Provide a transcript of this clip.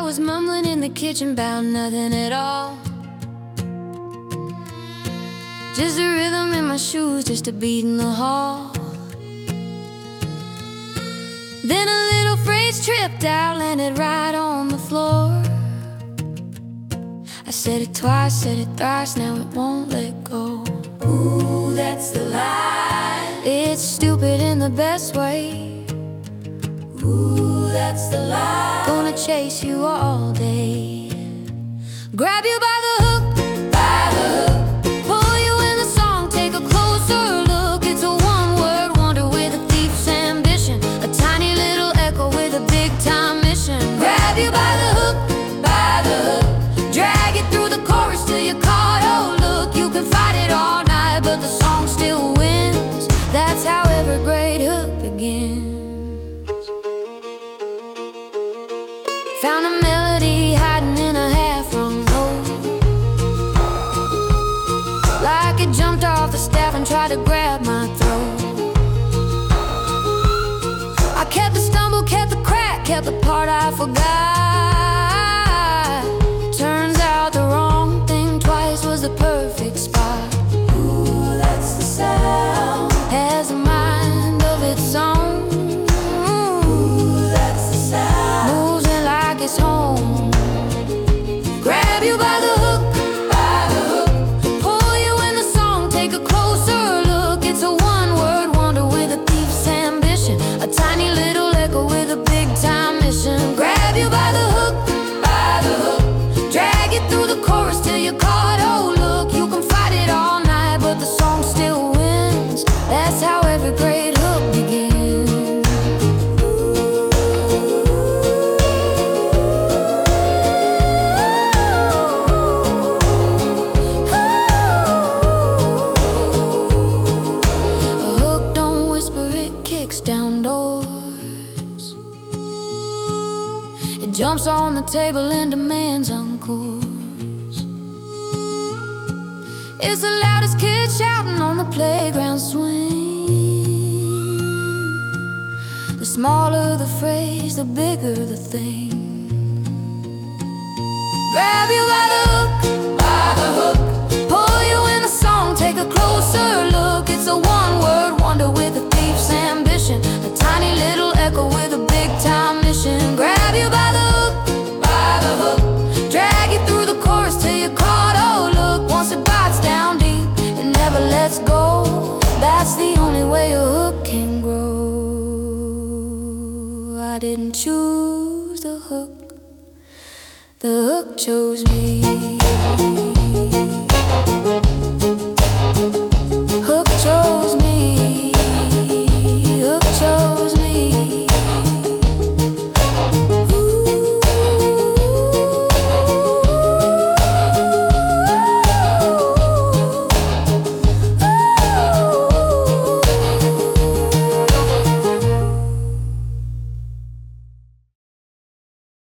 was mumbling in the kitchen about nothing at all. Just a rhythm in my shoes, just a beat in the hall. Then a little phrase tripped out, landed right on the floor. I said it twice, said it thrice, now it won't let go. Ooh, that's the lie. It's stupid in the best way. Ooh, that's the lie. Gonna chase you all day. Grab you by the hook, by the hook. Pull you in the song, take a closer look. It's a one-word wonder with a thief's ambition, a tiny little echo with a big-time mission. Grab you by the hook, by the hook. Drag it through the chorus till you're caught. Oh look, you can fight it all night, but the song still wins. That's how every great hook begins. Found a melody hiding in a half-wrung note, like it jumped off the staff and tried to grab my throat. I kept the stumble, kept the crack, kept the part I forgot. Turns out the wrong thing twice was the perfect spot. Ooh, that's the sound. Has a mind of its own. Ooh, that's the sound. Moves it like it's home. Grab you by the hook, by the hook. Pull you in the song, take a closer look. It's a one-word wonder with a thief's ambition, a tiny little echo with a big-time mission. Grab you by the hook, by the hook. Drag it through the chorus till you're caught. Oh look, you can fight it all night, but the song still wins. That's how every great hook begins. A hook don't whisper, it kicks down doors. It jumps on the table and demands encores. It's the loudest kid shouting on the playground swing. The smaller the phrase, the bigger the thing. Grab you by the hook, by the hook. Pull you in the song, take a closer look. It's a one-word wonder with a thief's ambition, a tiny little echo with a big-time mission. Grab you by the hook, by the hook. Drag you through the chorus till you're caught. Oh look, once it bites down deep, it never lets go. That's the only way a hook can grow. I didn't choose the hook chose me.